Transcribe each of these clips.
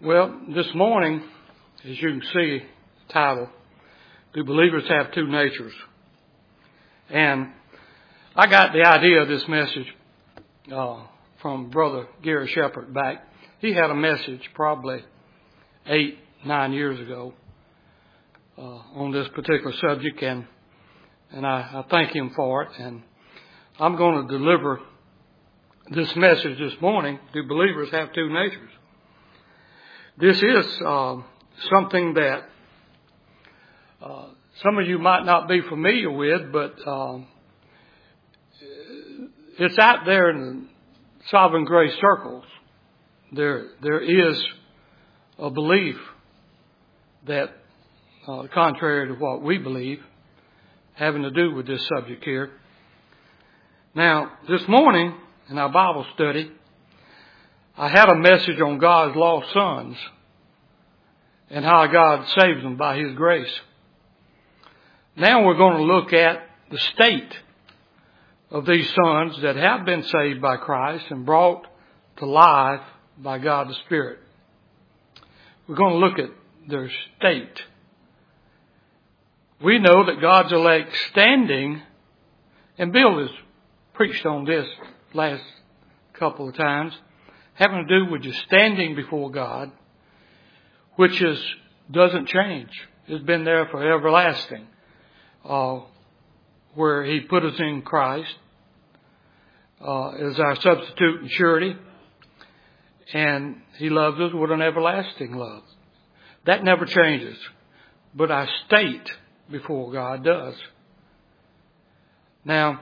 Well, this morning, as you can see, the title, Do Believers Have Two Natures? And I got the idea of this message from Brother Gary Shepard back. He had a message probably 8-9 years ago on this particular subject, and I thank him for it. And I'm going to deliver this message this morning, Do Believers Have Two Natures? This is something that some of you might not be familiar with, but it's out there in the Sovereign Grace circles. There is a belief that, contrary to what we believe, having to do with this subject here. Now, this morning in our Bible study, I had a message on God's lost sons and how God saves them by His grace. Now we're going to look at the state of these sons that have been saved by Christ and brought to life by God the Spirit. We're going to look at their state. We know that God's elect standing, and Bill has preached on this last couple of times, having to do with just standing before God, which doesn't change. It's been there for everlasting. Where He put us in Christ as our substitute and surety, and He loves us with an everlasting love. That never changes, but our state before God does. Now,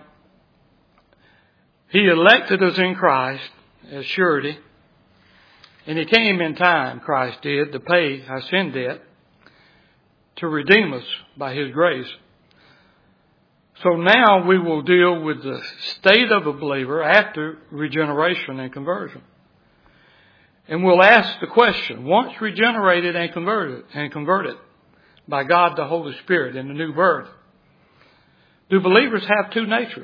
He elected us in Christ as surety, and He came in time, Christ did, to pay our sin debt, to redeem us by His grace. So now we will deal with the state of a believer after regeneration and conversion. And we'll ask the question, once regenerated and converted by God the Holy Spirit in the new birth, do believers have two natures?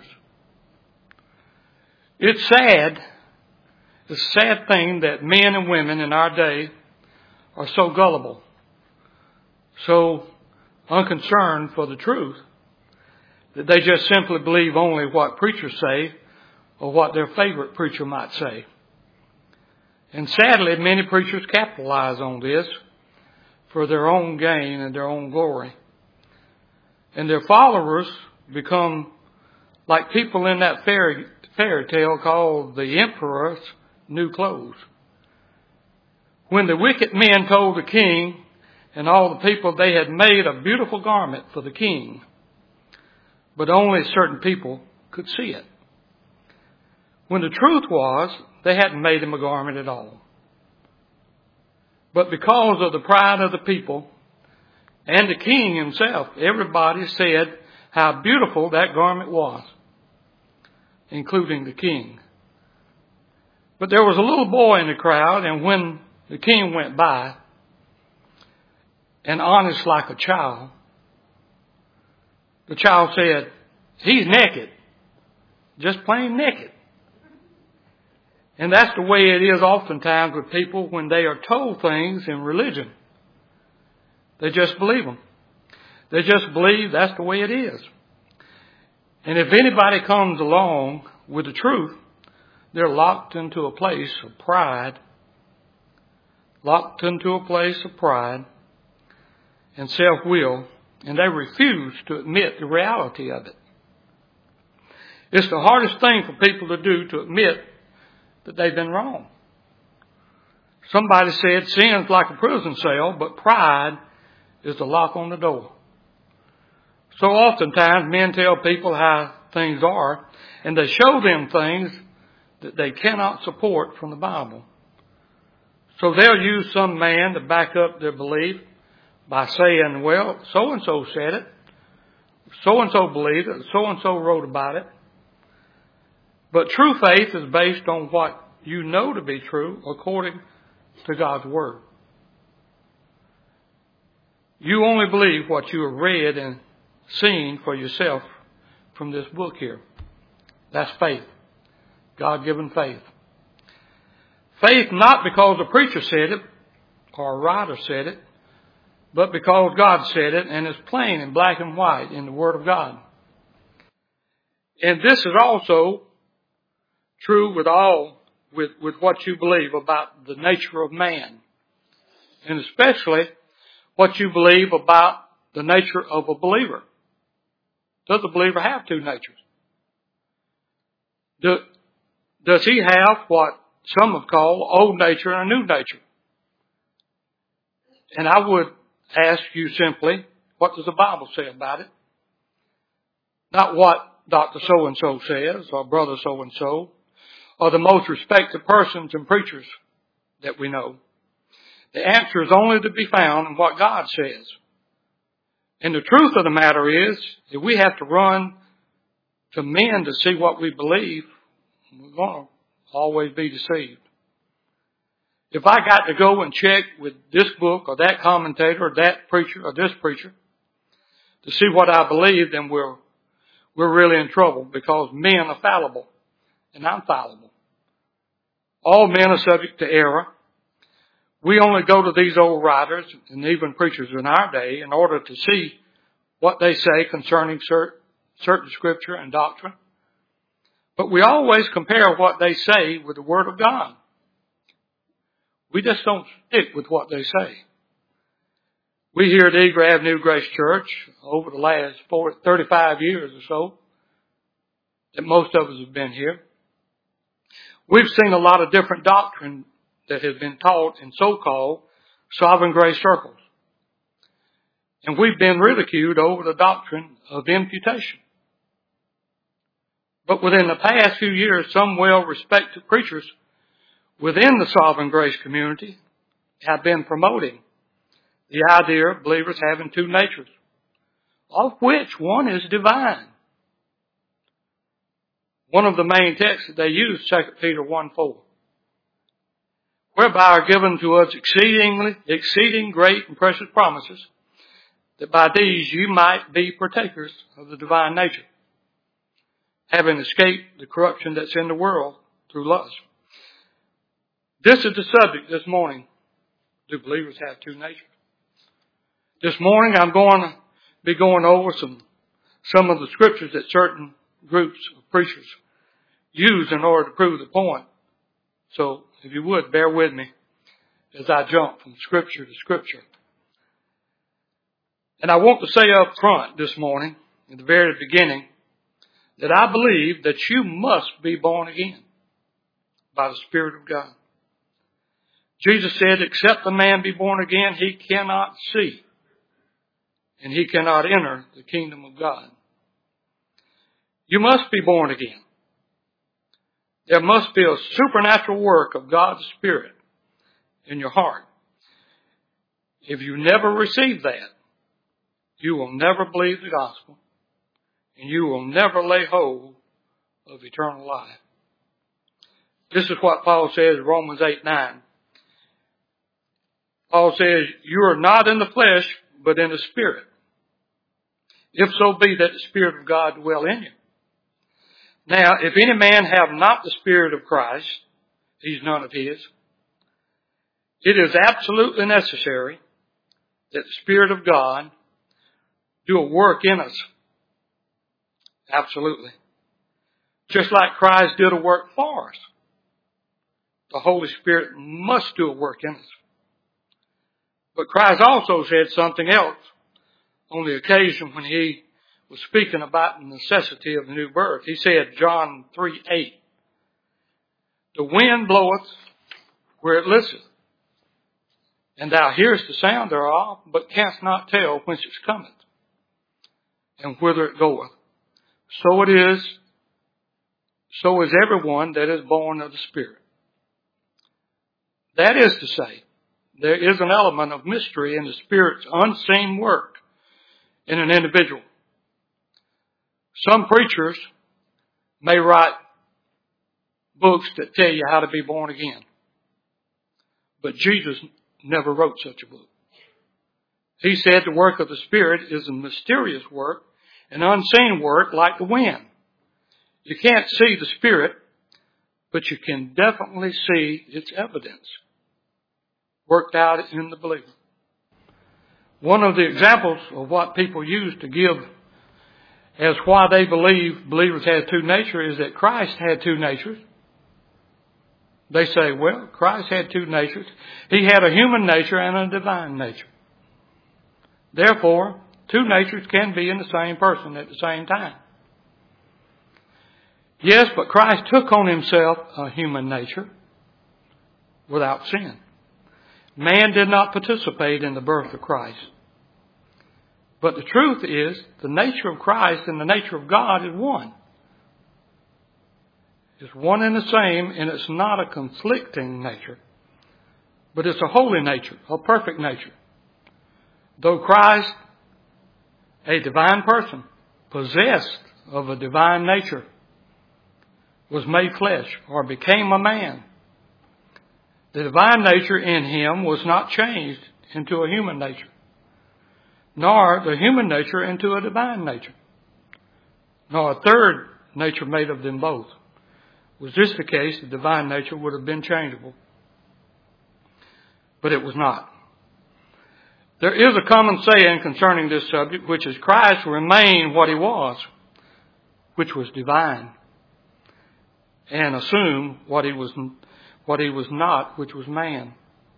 It's sad. It's a sad thing that men and women in our day are so gullible, so unconcerned for the truth, that they just simply believe only what preachers say or what their favorite preacher might say. And sadly, many preachers capitalize on this for their own gain and their own glory. And their followers become like people in that fairy tale called The Emperor's New Clothes. When the wicked men told the king and all the people they had made a beautiful garment for the king, but only certain people could see it. When the truth was, they hadn't made him a garment at all. But because of the pride of the people and the king himself, everybody said how beautiful that garment was, including the king. But there was a little boy in the crowd, and when the king went by, and honest like a child, the child said, "He's naked, just plain naked." And that's the way it is oftentimes with people when they are told things in religion. They just believe them. They just believe that's the way it is. And if anybody comes along with the truth, they're locked into a place of pride, and self-will, and they refuse to admit the reality of it. It's the hardest thing for people to do, to admit that they've been wrong. Somebody said sin's like a prison cell, but pride is the lock on the door. So oftentimes men tell people how things are, and they show them things that they cannot support from the Bible. So they'll use some man to back up their belief by saying, well, so-and-so said it, so-and-so believed it, so-and-so wrote about it. But true faith is based on what you know to be true according to God's Word. You only believe what you have read and seen for yourself from this book here. That's faith. God-given faith. Faith not because the preacher said it or a writer said it, but because God said it, and it's plain in black and white in the Word of God. And this is also true with what you believe about the nature of man, and especially what you believe about the nature of a believer. Does a believer have two natures? Does he have what some would call old nature and a new nature? And I would ask you simply, what does the Bible say about it? Not what Dr. So-and-so says, or Brother so-and-so, or the most respected persons and preachers that we know. The answer is only to be found in what God says. And the truth of the matter is, if we have to run to men to see what we believe, we're going to always be deceived. If I got to go and check with this book or that commentator or that preacher or this preacher to see what I believe, then we're really in trouble, because men are fallible, and I'm fallible. All men are subject to error. We only go to these old writers and even preachers in our day in order to see what they say concerning certain scripture and doctrine. But we always compare what they say with the Word of God. We just don't stick with what they say. We here at Eagle Avenue Grace Church, over the last 35 years or so, that most of us have been here, we've seen a lot of different doctrine that has been taught in so-called sovereign grace circles. And we've been ridiculed over the doctrine of imputation. But within the past few years, some well-respected preachers within the sovereign grace community have been promoting the idea of believers having two natures, of which one is divine. One of the main texts that they use, 2 Peter 1:4, whereby are given to us exceeding great and precious promises, that by these you might be partakers of the divine nature, having escaped the corruption that's in the world through lust. This is the subject this morning. Do believers have two natures? This morning I'm going to be going over some of the scriptures that certain groups of preachers use in order to prove the point. So if you would, bear with me as I jump from scripture to scripture. And I want to say up front this morning, at the very beginning, that I believe that you must be born again by the Spirit of God. Jesus said, except a man be born again, he cannot see, and he cannot enter the kingdom of God. You must be born again. There must be a supernatural work of God's Spirit in your heart. If you never receive that, you will never believe the gospel, and you will never lay hold of eternal life. This is what Paul says in Romans 8:9. Paul says, you are not in the flesh, but in the Spirit, if so be that the Spirit of God dwell in you. Now, if any man have not the Spirit of Christ, he's none of his. It is absolutely necessary that the Spirit of God do a work in us. Absolutely. Just like Christ did a work for us. The Holy Spirit must do a work in us. But Christ also said something else on the occasion when he was speaking about the necessity of the new birth. He said, John 3:8, the wind bloweth where it listeth, and thou hearest the sound thereof, but canst not tell whence it cometh, and whither it goeth. So it is, so is everyone that is born of the Spirit. That is to say, there is an element of mystery in the Spirit's unseen work in an individual. Some preachers may write books that tell you how to be born again. But Jesus never wrote such a book. He said the work of the Spirit is a mysterious work, an unseen work like the wind. You can't see the Spirit, but you can definitely see its evidence. worked out in the believer. One of the examples of what people use to give as why they believe believers have two natures is that Christ had two natures. They say, well, Christ had two natures. He had a human nature and a divine nature. Therefore, two natures can be in the same person at the same time. Yes, but Christ took on himself a human nature without sin. Man did not participate in the birth of Christ. But the truth is, the nature of Christ and the nature of God is one. It's one and the same, and it's not a conflicting nature, but it's a holy nature, a perfect nature. Though Christ, a divine person, possessed of a divine nature, was made flesh or became a man, the divine nature in him was not changed into a human nature, nor the human nature into a divine nature, nor a third nature made of them both. Was this the case, the divine nature would have been changeable. But it was not. There is a common saying concerning this subject, which is Christ remained what he was, which was divine, and assumed what he was not, which was man.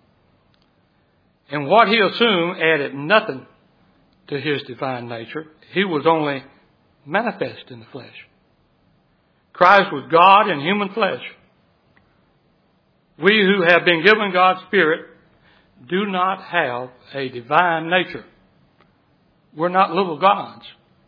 And what he assumed added nothing to his divine nature. He was only manifest in the flesh. Christ was God in human flesh. We who have been given God's Spirit do not have a divine nature. We're not little gods.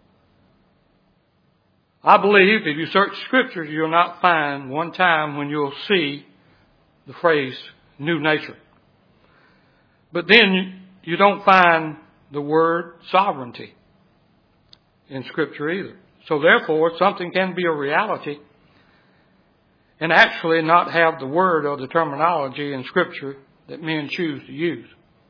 I believe if you search Scriptures, you'll not find one time when you'll see the phrase new nature. But then you don't find the word sovereignty in Scripture either. So therefore, something can be a reality and actually not have the word or the terminology in Scripture that men choose to use.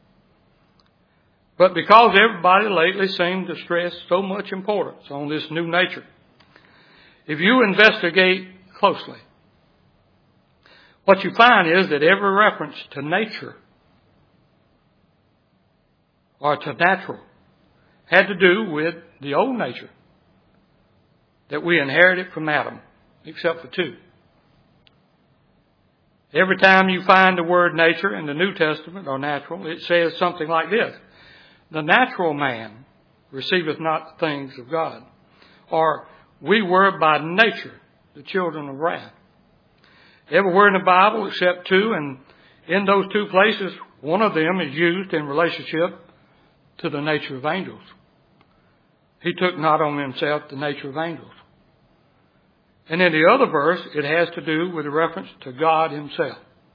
But because everybody lately seems to stress so much importance on this new nature, if you investigate closely, what you find is that every reference to nature or to natural had to do with the old nature that we inherited from Adam, except for two. Every time you find the word nature in the New Testament or natural, it says something like this: the natural man receiveth not the things of God, or we were by nature the children of wrath. Everywhere in the Bible except two, and in those two places, one of them is used in relationship to the nature of angels. He took not on himself the nature of angels. And in the other verse, it has to do with a reference to God himself.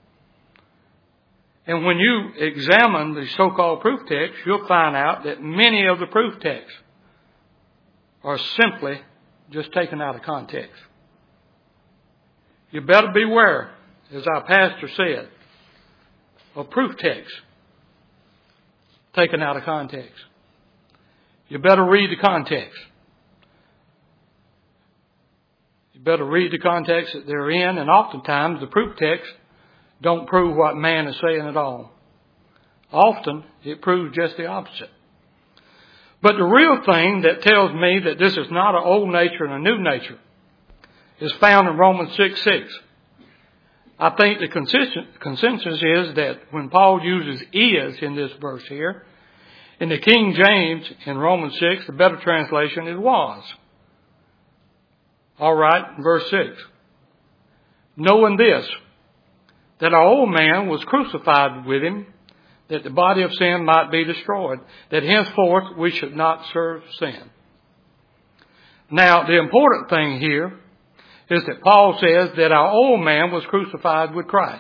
And when you examine the so-called proof texts, you'll find out that many of the proof texts are simply just taken out of context. You better beware, as our pastor said, of proof texts taken out of context. You better read the context. You better read the context that they're in, and oftentimes the proof texts don't prove what man is saying at all. Often it proves just the opposite. But the real thing that tells me that this is not an old nature and a new nature is found in Romans 6:6. I think the consensus is that when Paul uses is in this verse here, in the King James in Romans 6, the better translation is was. All right, verse 6. Knowing this, that our old man was crucified with him, that the body of sin might be destroyed, that henceforth we should not serve sin. Now, the important thing here is that Paul says that our old man was crucified with Christ.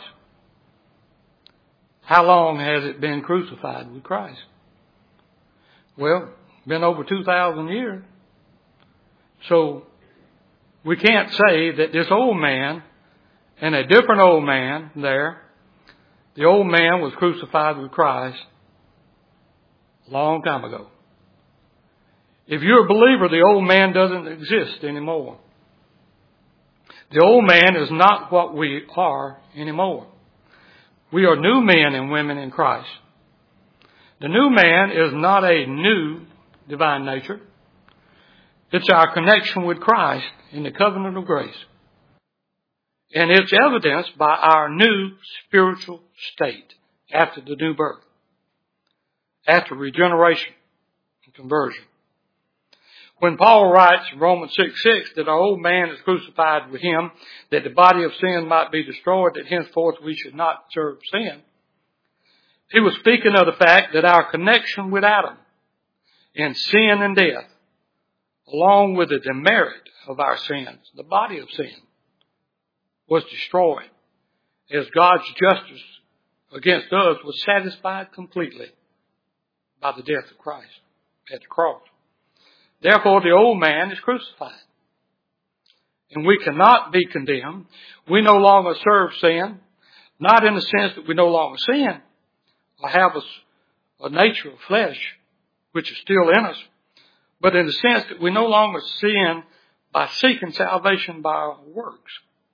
How long has it been crucified with Christ? Well, been over 2,000 years. So we can't say that this old man and a different old man there, the old man was crucified with Christ a long time ago. If you're a believer, the old man doesn't exist anymore. The old man is not what we are anymore. We are new men and women in Christ. The new man is not a new divine nature. It's our connection with Christ in the covenant of grace. And it's evidenced by our new spiritual state after the new birth, after regeneration and conversion. When Paul writes in Romans 6:6 that our old man is crucified with him, that the body of sin might be destroyed, that henceforth we should not serve sin, he was speaking of the fact that our connection with Adam in sin and death, along with the demerit of our sins, the body of sin, was destroyed as God's justice against us was satisfied completely by the death of Christ at the cross. Therefore, the old man is crucified. And we cannot be condemned. We no longer serve sin, not in the sense that we no longer sin or have a nature of flesh, which is still in us, but in the sense that we no longer sin by seeking salvation by our works.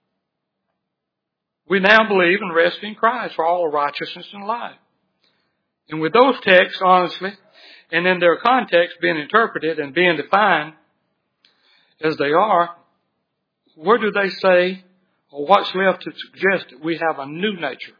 We now believe and rest in Christ for all righteousness and life. And with those texts, honestly, and in their context being interpreted and being defined as they are, where do they say, or what's left to suggest that we have a new nature?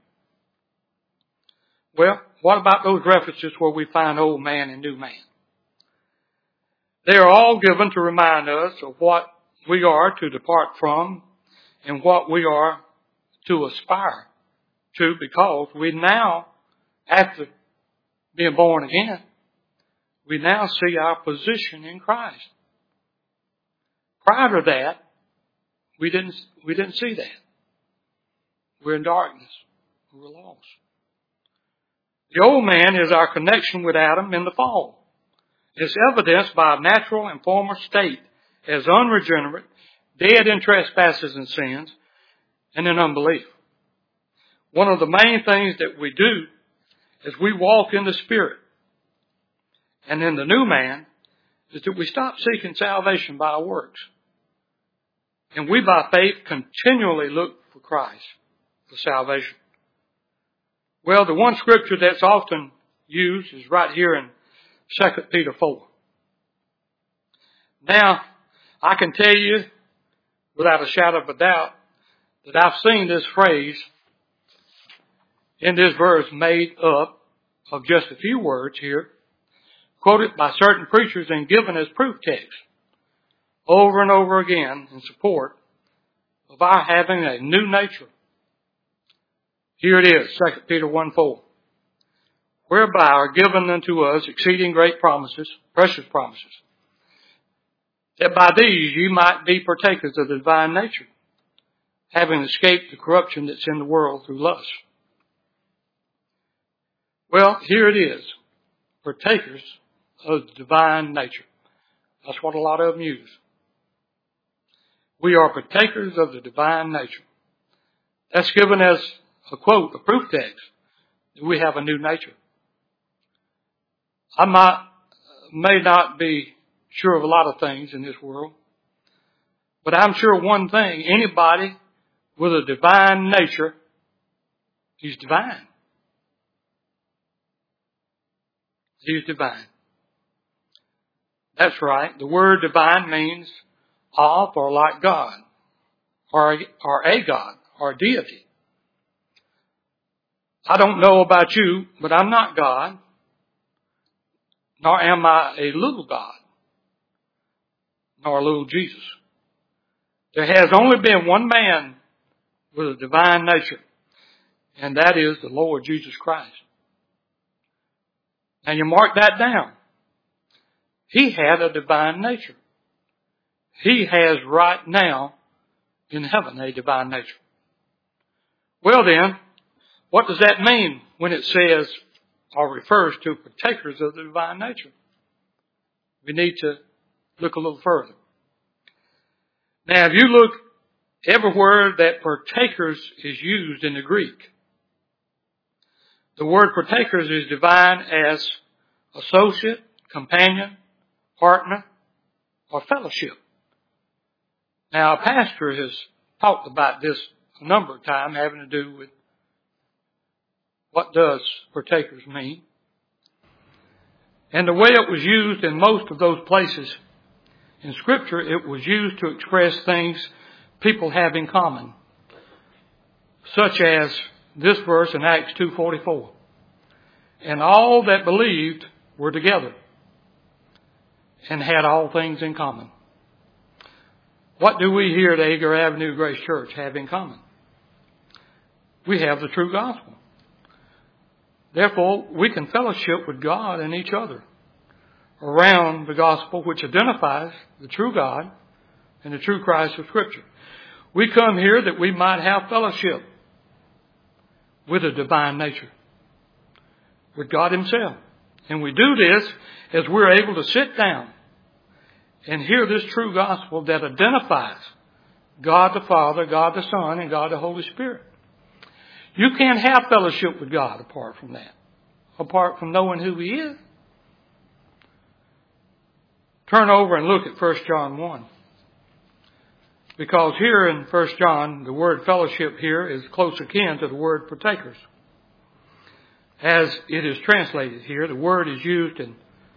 Well, what about those references where we find old man and new man? They are all given to remind us of what we are to depart from and what we are to aspire to, because we now, after being born again, we now see our position in Christ. Prior to that, we didn't see that. We're in darkness. We're lost. The old man is our connection with Adam in the fall. It's evidenced by a natural and former state as unregenerate, dead in trespasses and sins, and in unbelief. One of the main things that we do is we walk in the Spirit. And in the new man is that we stop seeking salvation by our works. And we by faith continually look for Christ for salvation. Well, the one scripture that's often used is right here in 2 Peter 4. Now, I can tell you without a shadow of a doubt that I've seen this phrase in this verse made up of just a few words here, quoted by certain preachers and given as proof text over and over again in support of our having a new nature. Here it is, 2 Peter 1:4. Whereby are given unto us exceeding great promises, precious promises, that by these ye might be partakers of the divine nature, having escaped the corruption that's in the world through lust. Well, here it is, partakers of the divine nature. That's what a lot of them use. We are partakers of the divine nature. That's given as a quote, a proof text, that we have a new nature. I may not be sure of a lot of things in this world, but I'm sure of one thing: anybody with a divine nature, he's divine. He's divine. That's right. The word divine means of or like God, or a God, or a deity. I don't know about you, but I'm not God, nor am I a little God, nor a little Jesus. There has only been one man with a divine nature, and that is the Lord Jesus Christ. And you mark that down. He had a divine nature. He has right now in heaven a divine nature. Well then, what does that mean when it says or refers to partakers of the divine nature? We need to look a little further. Now, if you look everywhere that partakers is used in the Greek, the word partakers is defined as associate, companion, partner, or fellowship. Now, a pastor has talked about this a number of times, having to do with What does partakers mean? And the way it was used in most of those places in Scripture, it was used to express things people have in common, such as this verse in Acts 2:44. And all that believed were together and had all things in common. What do we here at Agar Avenue Grace Church have in common? We have the true gospel. Therefore, we can fellowship with God and each other around the gospel, which identifies the true God and the true Christ of Scripture. We come here that we might have fellowship with a divine nature, with God Himself. And we do this as we're able to sit down and hear this true gospel that identifies God the Father, God the Son, and God the Holy Spirit. You can't have fellowship with God apart from that, apart from knowing who He is. Turn over and look at 1 John 1. Because here in 1 John, the word fellowship here is close akin to the word partakers. As it is translated here, the word is used in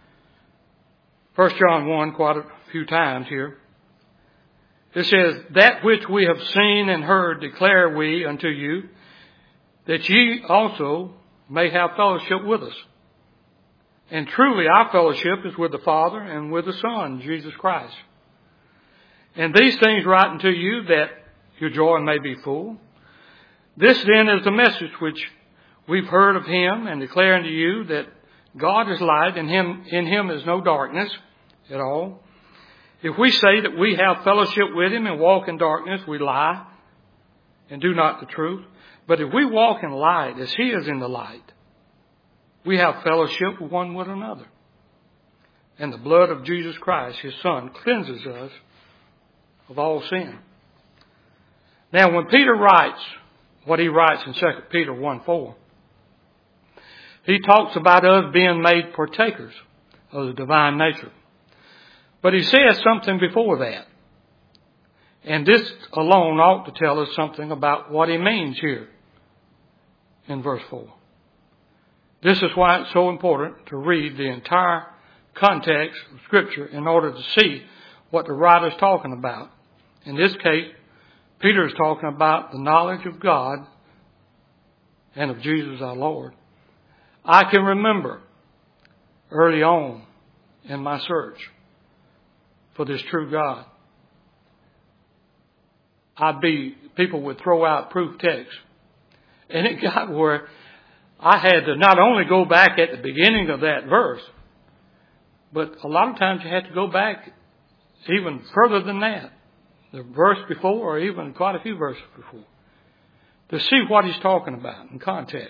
1 John 1 quite a few times here. It says, that which we have seen and heard declare we unto you, that ye also may have fellowship with us. And truly our fellowship is with the Father and with the Son, Jesus Christ. And these things write unto you that your joy may be full. This then is the message which we've heard of Him and declare unto you that God is light and in Him is no darkness at all. If we say that we have fellowship with Him and walk in darkness, we lie and do not the truth. But if we walk in light as He is in the light, we have fellowship one with another. And the blood of Jesus Christ, His Son, cleanses us of all sin. Now, when Peter writes what he writes in 2 Peter 1:4, he talks about us being made partakers of the divine nature. But he says something before that. And this alone ought to tell us something about what he means here in verse 4. This is why it's so important to read the entire context of Scripture in order to see what the writer is talking about. In this case, Peter is talking about the knowledge of God and of Jesus our Lord. I can remember early on in my search for this true God, people would throw out proof texts. And it got where I had to not only go back at the beginning of that verse, but a lot of times you had to go back even further than that, the verse before or even quite a few verses before, to see what he's talking about in context.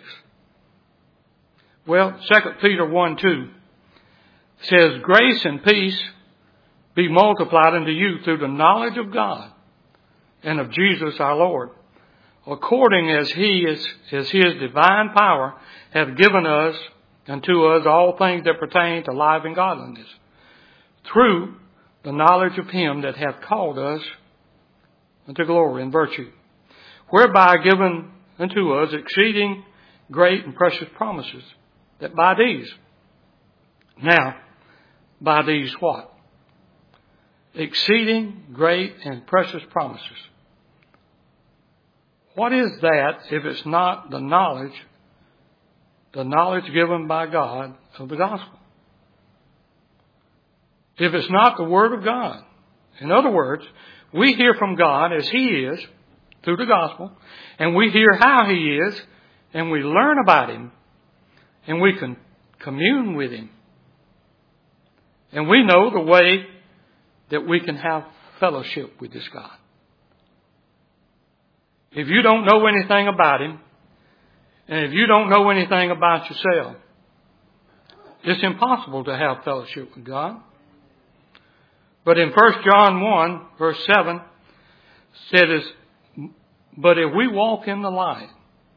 Well, 2 Peter 1:2 says, grace and peace be multiplied unto you through the knowledge of God and of Jesus our Lord, according as His divine power hath given us unto us all things that pertain to life and godliness, through the knowledge of Him that hath called us unto glory and virtue, whereby given unto us exceeding great and precious promises, that by these what? Exceeding great and precious promises. What is that if it's not the knowledge given by God of the gospel? If it's not the Word of God. In other words, we hear from God as He is through the gospel, and we hear how He is, and we learn about Him, and we can commune with Him. And we know the way that we can have fellowship with this God. If you don't know anything about Him, and if you don't know anything about yourself, it's impossible to have fellowship with God. But in 1 John 1, verse 7, says, but if we walk in the light,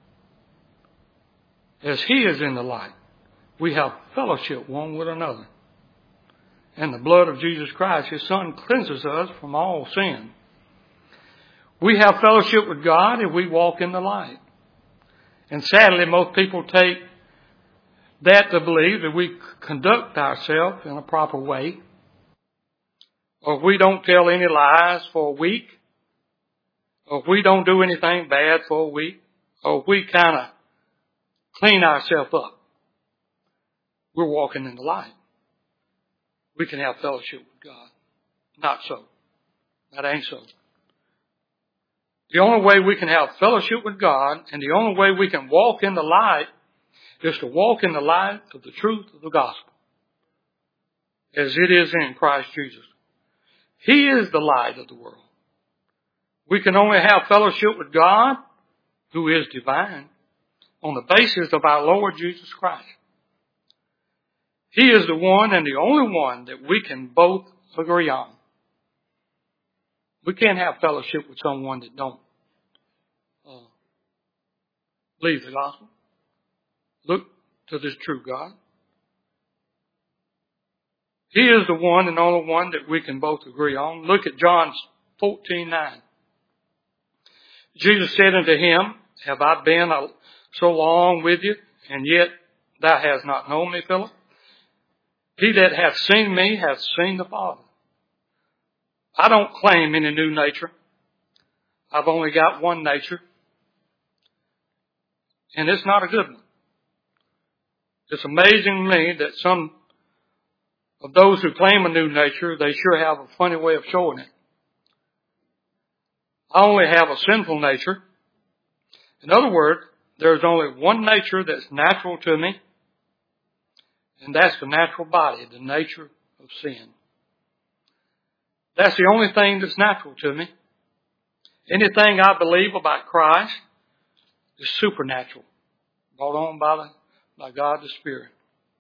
as He is in the light, we have fellowship one with another. And the blood of Jesus Christ, His Son, cleanses us from all sin. We have fellowship with God if we walk in the light. And sadly, most people take that to believe that we conduct ourselves in a proper way, or if we don't tell any lies for a week, or if we don't do anything bad for a week, or if we kind of clean ourselves up, we're walking in the light. We can have fellowship with God. Not so. That ain't so. The only way we can have fellowship with God and the only way we can walk in the light is to walk in the light of the truth of the gospel as it is in Christ Jesus. He is the light of the world. We can only have fellowship with God, who is divine, on the basis of our Lord Jesus Christ. He is the one and the only one that we can both agree on. We can't have fellowship with someone that don't believe the gospel. Look to this true God. He is the one and only one that we can both agree on. Look at John 14:9. Jesus said unto him, have I been so long with you, and yet thou hast not known me, Philip? He that hath seen me hath seen the Father. I don't claim any new nature. I've only got one nature. And it's not a good one. It's amazing to me that some of those who claim a new nature, they sure have a funny way of showing it. I only have a sinful nature. In other words, there's only one nature that's natural to me, and that's the natural body, the nature of sin. That's the only thing that's natural to me. Anything I believe about Christ is supernatural, brought on by God the Spirit.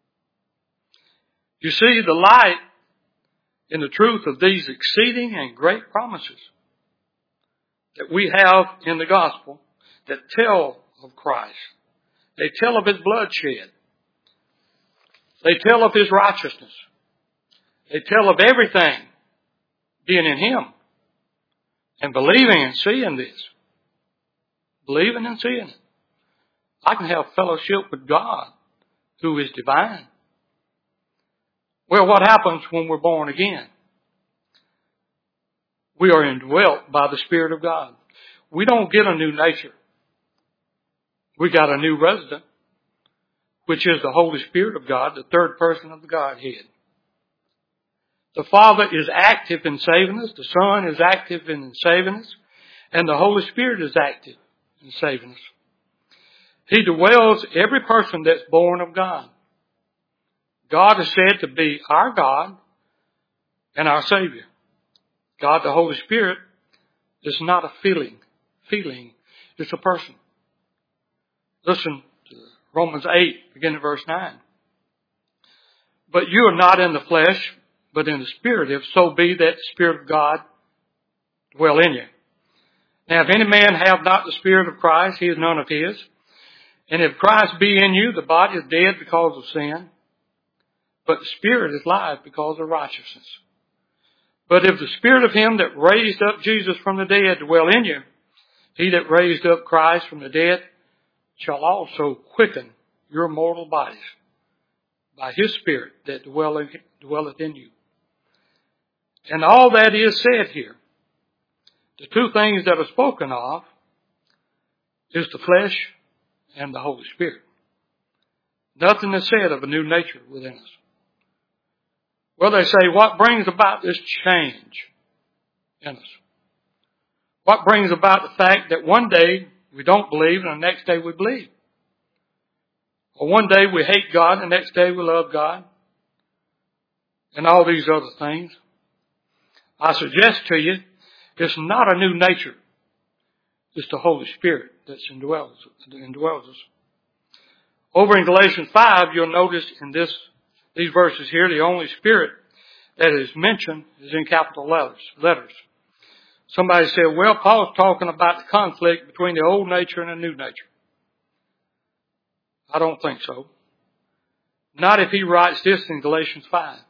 You see the light in the truth of these exceeding and great promises that we have in the gospel that tell of Christ. They tell of His blood shed. They tell of His righteousness. They tell of everything being in Him. And believing and seeing this. Believing and seeing it. I can have fellowship with God, who is divine. Well, what happens when we're born again? We are indwelt by the Spirit of God. We don't get a new nature. We got a new resident, which is the Holy Spirit of God, the third person of the Godhead. The Father is active in saving us. The Son is active in saving us. And the Holy Spirit is active in saving us. He dwells every person that's born of God. God is said to be our God and our Savior. God, the Holy Spirit, is not a feeling. It's a person. Listen to Romans 8, beginning at verse 9. But you are not in the flesh, but in the Spirit, if so be that the Spirit of God dwell in you. Now, if any man have not the Spirit of Christ, he is none of his. And if Christ be in you, the body is dead because of sin, but the Spirit is life because of righteousness. But if the Spirit of Him that raised up Jesus from the dead dwell in you, He that raised up Christ from the dead shall also quicken your mortal bodies by His Spirit that dwelleth in you. And all that is said here, the two things that are spoken of, is the flesh and the Holy Spirit. Nothing is said of a new nature within us. Well, they say, what brings about this change in us? What brings about the fact that one day we don't believe and the next day we believe? Or one day we hate God and the next day we love God? And all these other things. I suggest to you, it's not a new nature. It's the Holy Spirit that indwells us. Over in Galatians 5, you'll notice in these verses here, the only Spirit that is mentioned is in capital letters. Somebody said, well, Paul's talking about the conflict between the old nature and the new nature. I don't think so. Not if he writes this in Galatians 5.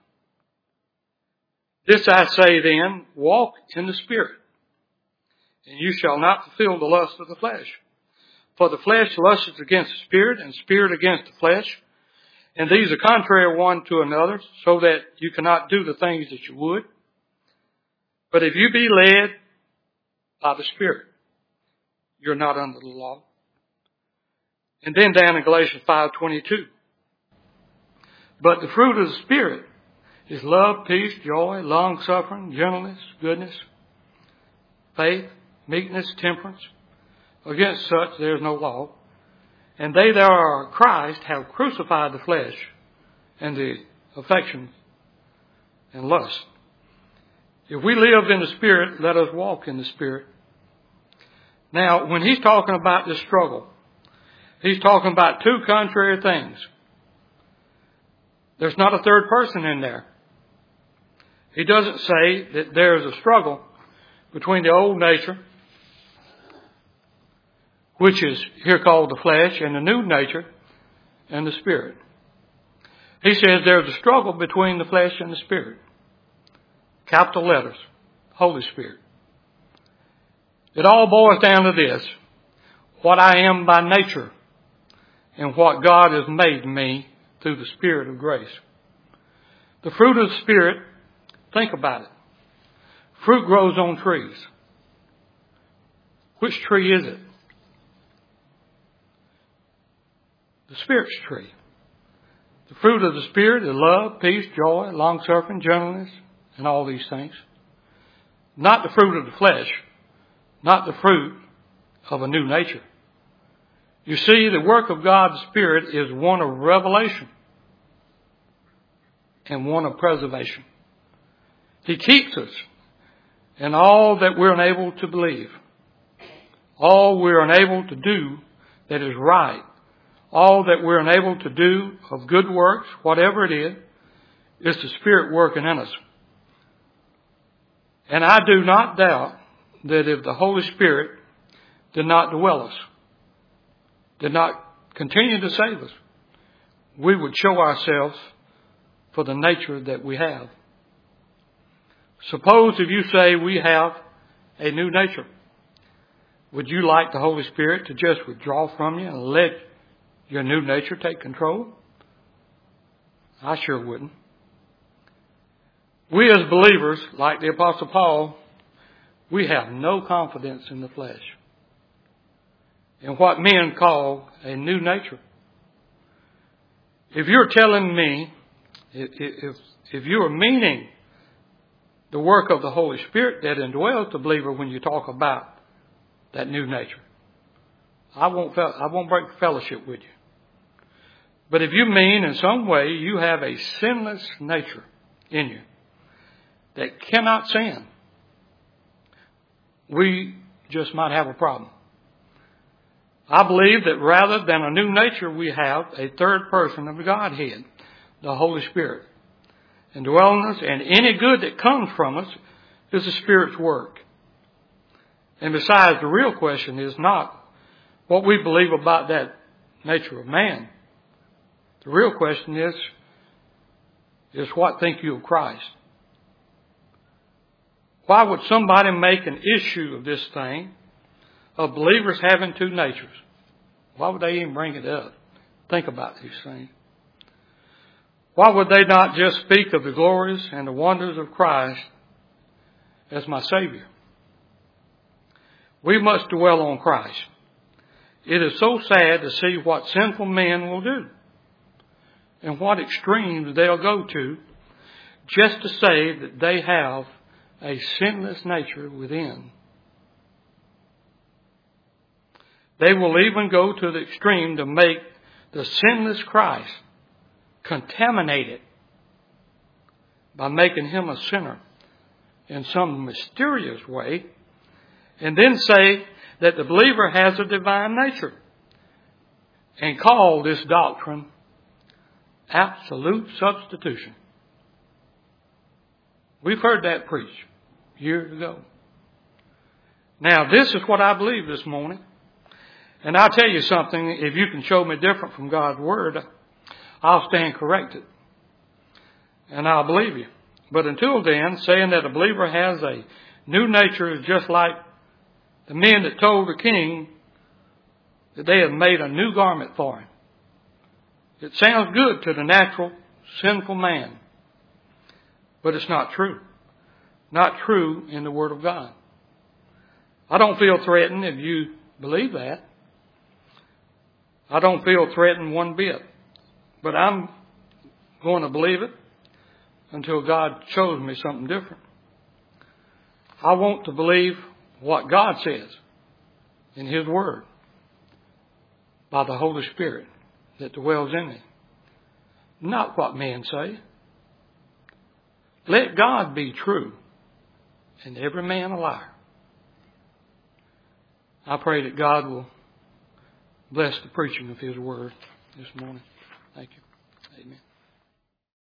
This I say then, walk in the Spirit, and you shall not fulfill the lust of the flesh. For the flesh lusteth against the spirit, and spirit against the flesh. And these are contrary one to another, so that you cannot do the things that you would. But if you be led by the Spirit, you're not under the law. And then down in Galatians 5:22. But the fruit of the Spirit is love, peace, joy, long-suffering, gentleness, goodness, faith, meekness, temperance. Against such there is no law. And they that are Christ have crucified the flesh and the affections and lust. If we live in the Spirit, let us walk in the Spirit. Now, when he's talking about this struggle, he's talking about two contrary things. There's not a third person in there. He doesn't say that there's a struggle between the old nature, which is here called the flesh, and the new nature and the Spirit. He says there's a struggle between the flesh and the Spirit. Capital letters, Holy Spirit. It all boils down to this: what I am by nature and what God has made me through the Spirit of grace. The fruit of the Spirit, think about it. Fruit grows on trees. Which tree is it? The Spirit's tree. The fruit of the Spirit is love, peace, joy, long-suffering, gentleness, and all these things. Not the fruit of the flesh. Not the fruit of a new nature. You see, the work of God's Spirit is one of revelation and one of preservation. He keeps us in all that we're unable to believe, all we're unable to do that is right, all that we're unable to do of good works, whatever it is the Spirit working in us. And I do not doubt that if the Holy Spirit did not dwell us, did not continue to save us, we would show ourselves for the nature that we have. Suppose if you say we have a new nature, would you like the Holy Spirit to just withdraw from you and let your new nature take control? I sure wouldn't. We as believers, like the Apostle Paul, we have no confidence in the flesh, in what men call a new nature. If you're telling me, if you are meaning the work of the Holy Spirit that indwells the believer when you talk about that new nature, I won't break fellowship with you. But if you mean in some way you have a sinless nature in you that cannot sin, we just might have a problem. I believe that rather than a new nature, we have a third person of the Godhead, the Holy Spirit, indwelling us, and any good that comes from us is the Spirit's work. And besides, the real question is not what we believe about that nature of man. The real question is what think you of Christ? Why would somebody make an issue of this thing, of believers having two natures? Why would they even bring it up? Think about these things. Why would they not just speak of the glories and the wonders of Christ as my Savior? We must dwell on Christ. It is so sad to see what sinful men will do and what extremes they'll go to just to say that they have a sinless nature within. They will even go to the extreme to make the sinless Christ contaminated by making him a sinner in some mysterious way, and then say that the believer has a divine nature and call this doctrine absolute substitution. We've heard that preached years ago. Now, this is what I believe this morning. And I'll tell you something, if you can show me different from God's Word, I'll stand corrected. And I'll believe you. But until then, saying that a believer has a new nature is just like the men that told the king that they have made a new garment for him. It sounds good to the natural, sinful man, but it's not true. Not true in the Word of God. I don't feel threatened if you believe that. I don't feel threatened one bit. But I'm going to believe it until God shows me something different. I want to believe what God says in His Word by the Holy Spirit that dwells in me. Not what men say. Let God be true and every man a liar. I pray that God will bless the preaching of His Word this morning. Thank you. Amen.